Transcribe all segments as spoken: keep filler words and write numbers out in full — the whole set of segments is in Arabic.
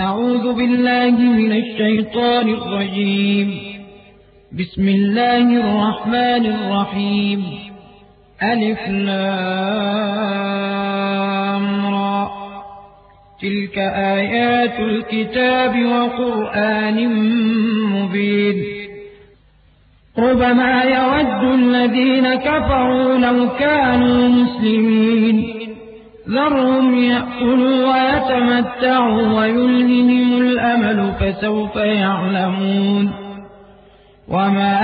أعوذ بالله من الشيطان الرجيم. بسم الله الرحمن الرحيم. ألف لام را. تلك آيات الكتاب وقرآن مبين. ربما يود الذين كفروا لو كانوا مسلمين. ذرهم يأكلوا ويتمتعوا ويلههم الأمل فسوف يعلمون. وما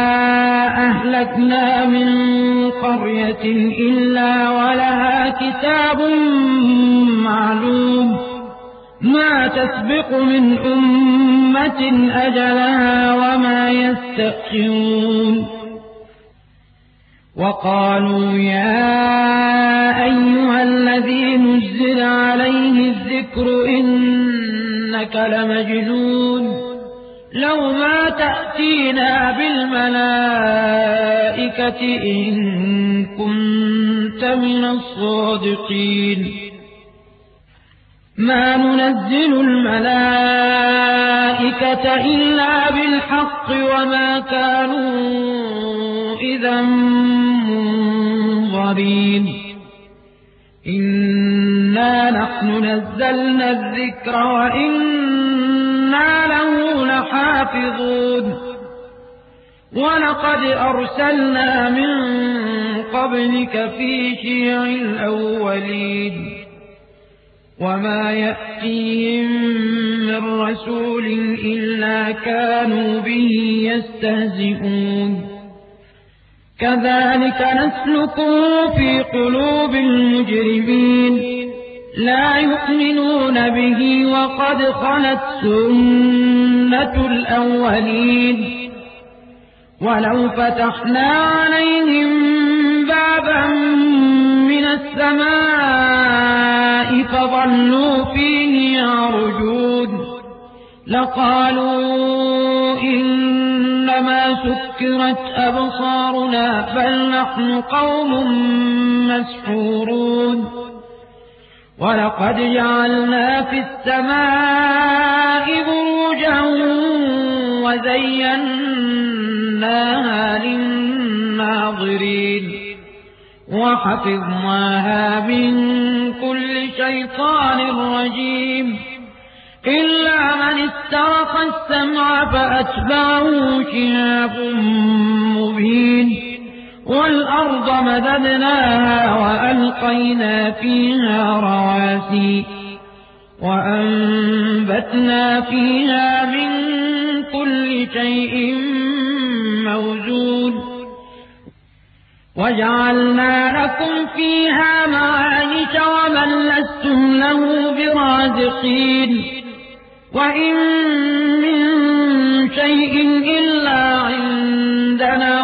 أهلكنا من قرية إلا ولها كتاب معلوم ما تسبق من أمة أجلها وما يستأخرون. وقالوا يا أيها الذي نزل عليه الذكر إنك لمجنون لو ما تأتينا بالملائكة إن كنت من الصادقين. ما ننزل الملائكة إلا بالحق وما كانوا إذا منظرين. إنا نحن نزلنا الذكر وإنا له لحافظون. ولقد أرسلنا من قبلك في شيع الأولين وما يأتيهم من رسول إلا كانوا به يستهزئون. كذلك نسلكه في قلوب المجرمين لا يؤمنون به وقد خلت سنة الأولين. ولو فتحنا عليهم بابا من السماء فظلوا فيه يعرجون لقالوا إنما سكرت أبصارنا بل نحن قوم مسحورون. ولقد جعلنا في السماء بروجا وزيناها للناظرين وحفظناها من كل شيطان رجيم إلا من استرق السمع فأتبعه شهاب مبين. والأرض مددناها وألقينا فيها رواسي وأنبتنا فيها من كل شيء موزون وجعلنا لكم فيها معايش ومن لستم له برازقين. وإن من شيء إلا عندنا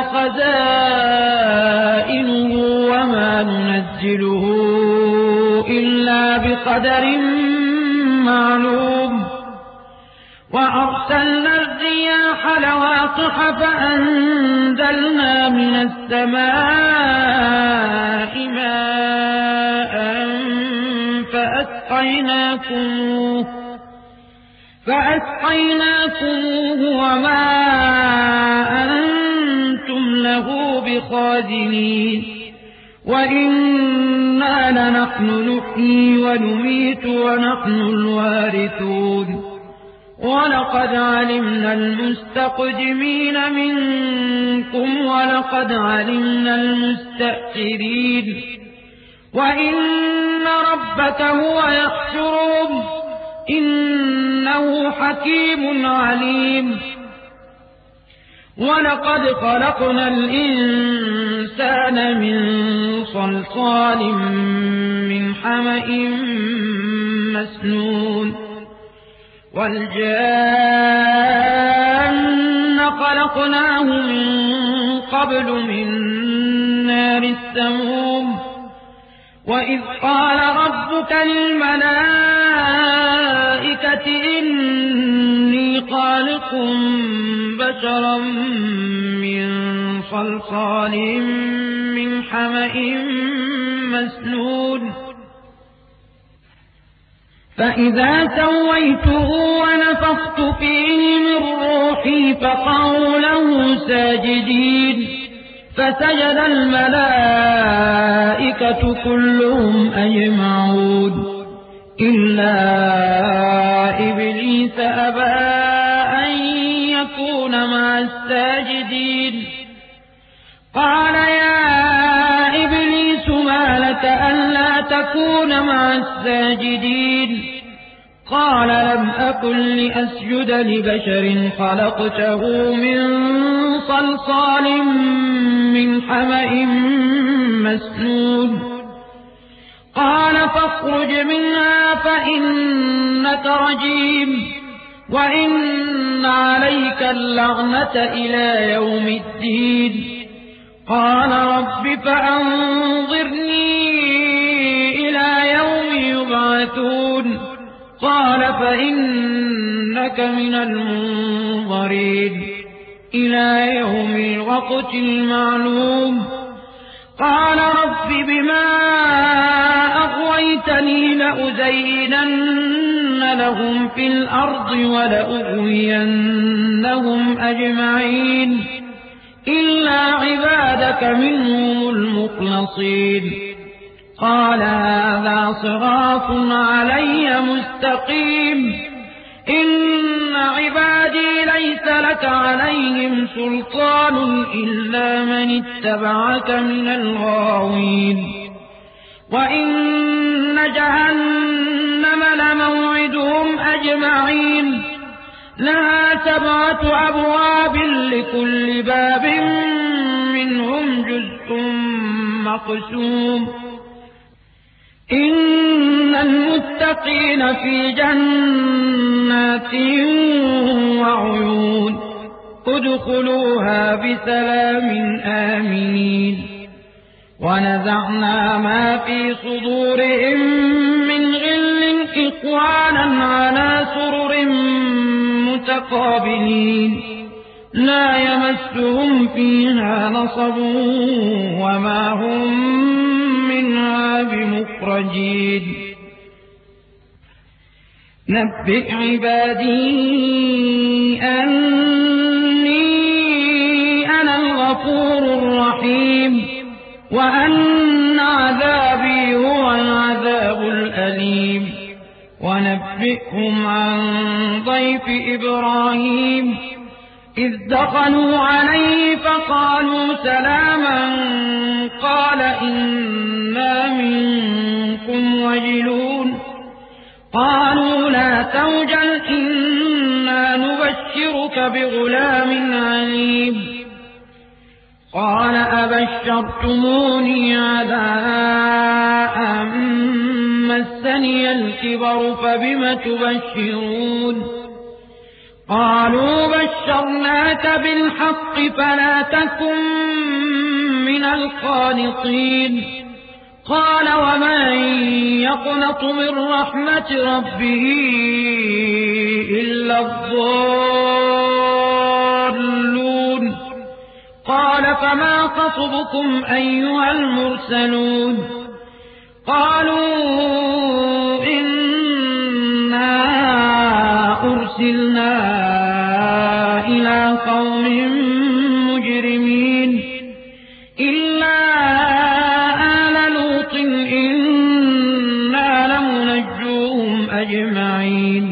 خزائنه وما ننزله إلا بقدر معلوم. وأرسلنا الرياح لواقح فأنزلنا من السماء ماء فأسقيناكموه فأسقيناكموه وما أنتم له بخازنين. وإنا لنحن نحيي ونميت ونحن الوارثون. ولقد علمنا المستقدمين منكم ولقد علمنا المستأخرين. وإن ربك هو يحشرهم إنه حكيم عليم. ولقد خلقنا الإنسان من صلصال من حمأ مسنون والجان خلقناه من قبل من نار السموم. وإذ قال ربك للملائكة إني خالق بشرا من صلصال من حمأ مسنون فإذا سويته ونفخت فيه من روحي فقعوا له ساجدين فسجد الملائكة كلهم أجمعون إلا إبليس أبى أن يكون مع الساجدين قال يا إبليس ما لك ألا تكون مع الساجدين قال لم أكن لأسجد لبشر خلقته من صلصال من حمأ مسنون قال فاخرج منها فإنك رجيم وإن عليك اللعنة إلى يوم الدين قال رب فأنظرني إلى يوم يبعثون قال فإنك من المنظرين إلى يوم الوقت المعلوم قال رب بما أغويتني لأزينن لهم في الأرض ولأغوينهم أجمعين إلا عبادك منهم المخلصين قال هذا صراط علي مستقيم إن عبادي ليس لك عليهم سلطان إلا من اتبعك من الغاوين وإن جهنم لموعدهم أجمعين لها سبعة أبواب لكل باب منهم جزء مقسوم إن المتقين في جنات وعيون ادخلوها بسلام آمين ونزعنا ما في صدورهم من غل إخوانا على سرر متقابلين لا يمسهم فيها نصب وما هم منها بمخرجين نبئ عبادي أني أنا الغفور الرحيم وأن عذابي هو العذاب الأليم ونبئهم عن ضيف إبراهيم إذ دخلوا عليه فقالوا سلاما قال إنا منكم وجلون قالوا لا توجل إنا نبشرك بغلام عليم قال أبشرتموني على أن مسني الكبر فبم تبشرون قالوا بشرناك بالحق فلا تكن من القانطين قال ومن يقنط من رحمة ربه إلا الضالون قال فما خطبكم أيها المرسلون قالوا إنا أرسلنا إلى قوم مجرمين إلا آل لوط إنا لمنجوهم أجمعين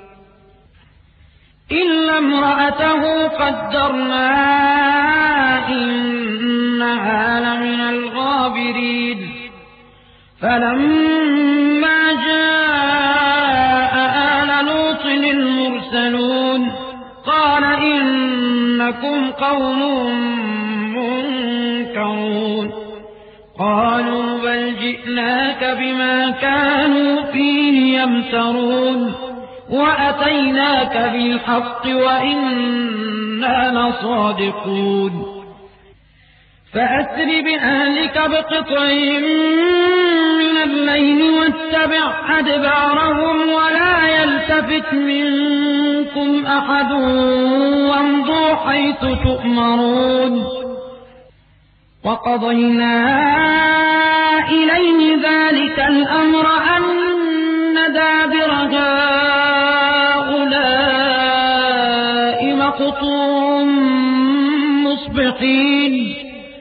إلا امرأته قدرنا إنها لمن الغابرين فلما جاء آل لوط المرسلون قال إنكم قوم منكرون قالوا بل جئناك بما كانوا فيه يمترون وأتيناك بالحق وإنا لصادقون فأسر بأهلك بقطع من الليل واتبع أدبارهم ولا يلتفت منكم أحد وامضوا حيث تؤمرون وقضينا إليه ذلك الأمر أن دابر مصبحين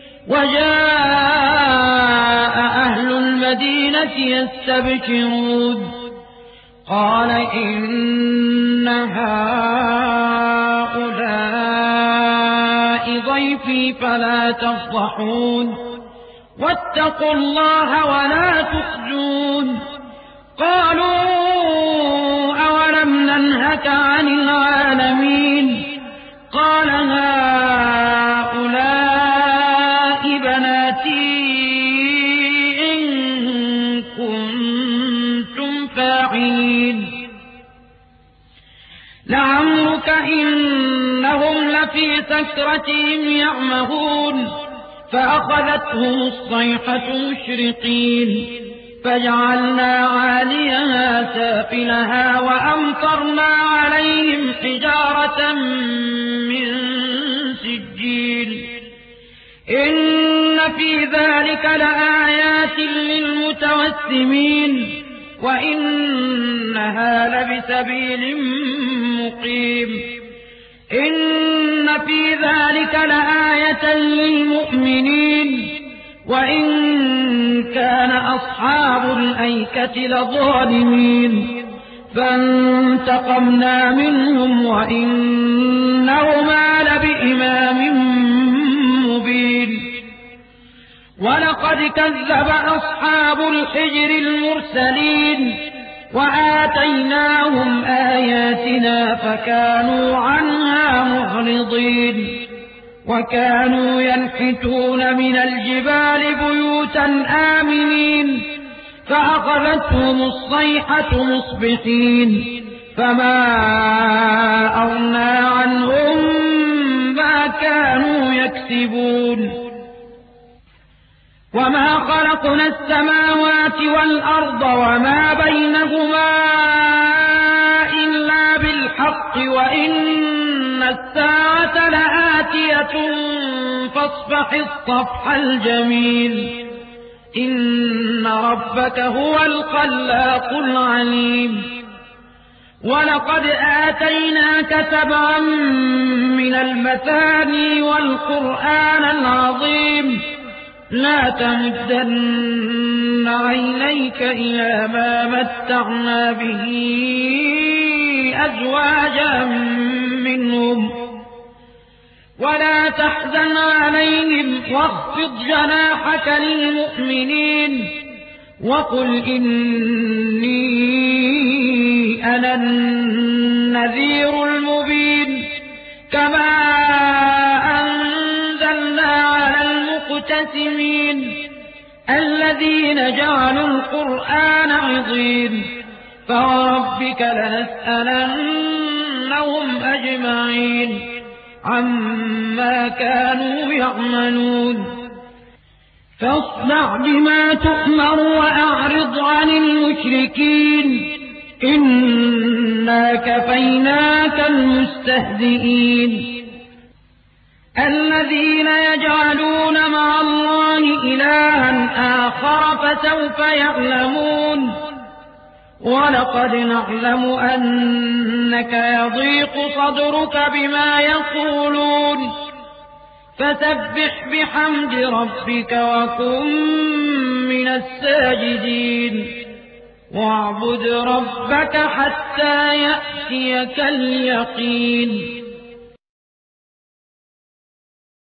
وجاء أهل المدينة يستبشرون قال إن هؤلاء ضيفي فلا تفضحون واتقوا الله ولا تخزون قالوا أولم ننهك عن العالمين قال هؤلاء بناتي إن كنتم فاعلين لعمرك إنهم لفي سكرتهم يعمهون فأخذتهم الصيحة مشرقين فجعلنا عاليها سافلها وأمطرنا عليهم حجارة من سجيل إن في ذلك لآيات للمتوسمين وإنها لبسبيل مقيم إن في ذلك لآية للمؤمنين وإن كان أصحاب الأيكة لظالمين فانتقمنا منهم وإنهما لبإمام مبين ولقد كذب أصحاب الحجر المرسلين وآتيناهم آياتنا فكانوا عنها معرضين وكانوا ينحتون من الجبال بيوتا آمنين فأخذتهم الصيحة مصبحين فما أغنى عنهم ما كانوا يكسبون وما خلقنا السماوات والأرض وما بينهما إلا بالحق وإن الساعة لآتية فاصفح الصفح الجميل إن ربك هو الخلاق العليم ولقد آتيناك سبعا من المثاني والقرآن العظيم لا تمدن عينيك إلى ما متعنا به أزواجا منهم ولا تحزن عليهم واخفض جناحك للمؤمنين وقل إني أنا النذير المبين كما أنزلنا على المقتسمين الذين جعلوا القرآن عظيم فوربك لنسألنهم أجمعين عما كانوا يعملون فاصدع بما تؤمر وأعرض عن المشركين إنا كفيناك المستهزئين الذين يجعلون مع الله إلها آخر فسوف يعلمون ولقد نعلم أنك يضيق صدرك بما يقولون فسبح بحمد ربك وكن من الساجدين واعبد ربك حتى يأتيك اليقين